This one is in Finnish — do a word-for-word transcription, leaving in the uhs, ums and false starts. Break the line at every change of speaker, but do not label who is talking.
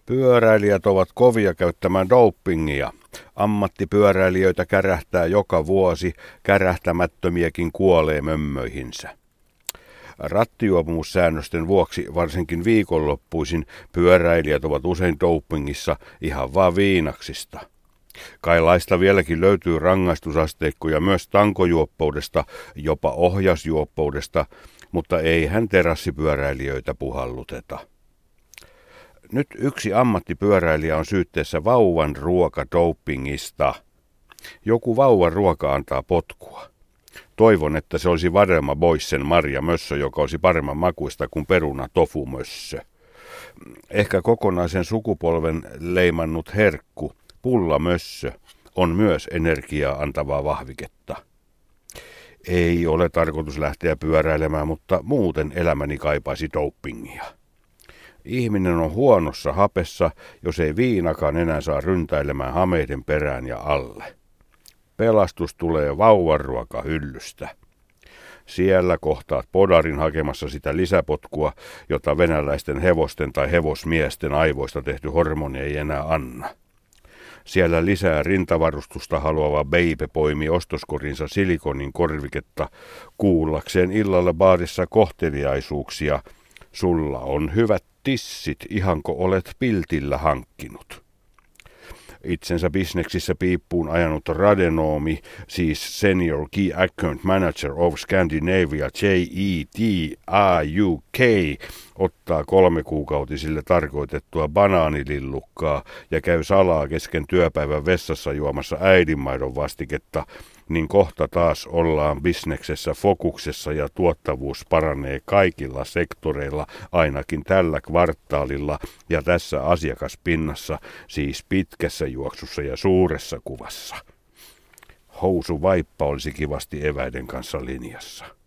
Pyöräilijät ovat kovia käyttämään dopingia. Ammattipyöräilijöitä kärähtää joka vuosi, kärähtämättömiäkin kuolee mömmöihinsä. Rattijuopumussäännösten vuoksi varsinkin viikonloppuisin pyöräilijät ovat usein dopingissa ihan vaan viinaksista. Kai laista vieläkin löytyy rangaistusasteikkoja myös tankojuoppoudesta, jopa ohjasjuoppoudesta, mutta eihän terassipyöräilijöitä puhalluteta. Nyt yksi ammattipyöräilijä on syytteessä vauvan ruokadopingista. Joku vauvan ruoka antaa potkua. Toivon, että se olisi Varema Boysen Marja Mössö, joka olisi paremman makuista kuin peruna tofu mössö. Ehkä kokonaisen sukupolven leimannut herkku, pulla mössö, on myös energiaa antavaa vahviketta. Ei ole tarkoitus lähteä pyöräilemään, mutta muuten elämäni kaipaisi dopingia. Ihminen on huonossa hapessa, jos ei viinakaan enää saa ryntäilemään hameiden perään ja alle. Pelastus tulee vauvanruokahyllystä. Siellä kohtaat podarin hakemassa sitä lisäpotkua, jota venäläisten hevosten tai hevosmiesten aivoista tehty hormoni ei enää anna. Siellä lisää rintavarustusta haluava Beipe poimi ostoskorinsa silikonin korviketta kuullakseen illalla baarissa kohteliaisuuksia. Sulla on hyvät tissit, ihanko olet piltillä hankkinut. Itsensä bisneksissä piippuun ajanut radenoomi, siis Senior Key Account Manager of Scandinavia J E T I U K, ottaa kolmekuukautisille tarkoitettua banaanilillukkaa ja käy salaa kesken työpäivän vessassa juomassa äidinmaidon vastiketta, niin kohta taas ollaan bisneksessä fokuksessa ja tuottavuus paranee kaikilla sektoreilla, ainakin tällä kvartaalilla ja tässä asiakaspinnassa, siis pitkässä juoksussa ja suuressa kuvassa. Housuvaippa olisi kivasti eväiden kanssa linjassa.